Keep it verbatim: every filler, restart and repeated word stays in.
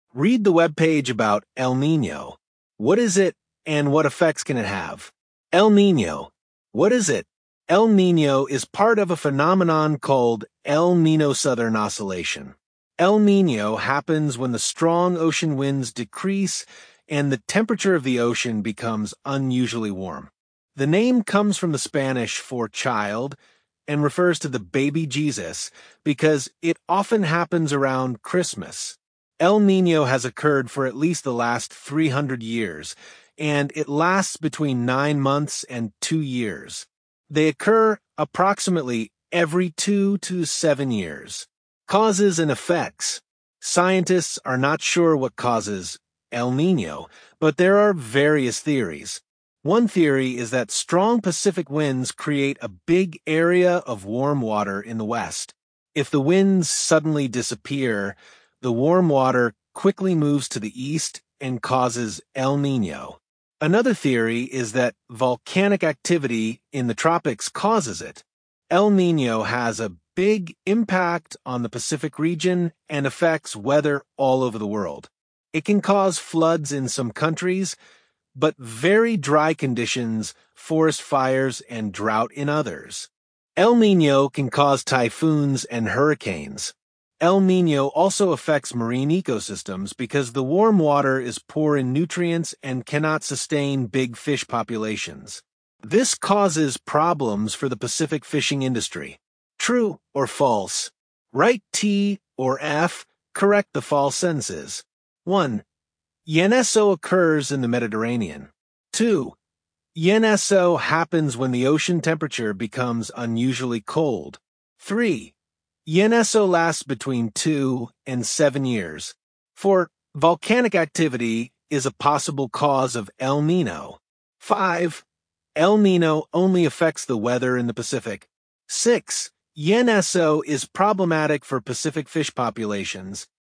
Read the webpage about El Niño. What is it and what effects can it have? El Niño. What is it? El Niño is part of a phenomenon called El Niño Southern Oscillation. El Niño happens when the strong ocean winds decrease and the temperature of the ocean becomes unusually warm. The name comes from the Spanish for child and refers to the baby Jesus because it often happens around Christmas. El Niño has occurred for at least the last three hundred years, and it lasts between nine months and two years. They occur approximately every two to seven years. Causes and effects. Scientists are not sure what causes El Niño, but there are various theories. One theory is that strong Pacific winds create a big area of warm water in the west. If the winds suddenly disappear, the warm water quickly moves to the east and causes El Niño. Another theory is that volcanic activity in the tropics causes it. El Niño has a big impact on the Pacific region and affects weather all over the world. It can cause floods in some countries, but very dry conditions, forest fires, and drought in others. El Niño can cause typhoons and hurricanes. El Niño also affects marine ecosystems because the warm water is poor in nutrients and cannot sustain big fish populations. This causes problems for the Pacific fishing industry. True or false? Write T or F, correct the false sentences. one. Yenesso occurs in the Mediterranean. two. Yenesso happens when the ocean temperature becomes unusually cold. three. Yenesso lasts between two and seven years. four. Volcanic activity is a possible cause of El Niño. five. El Niño only affects the weather in the Pacific. six. Yenesso is problematic for Pacific fish populations.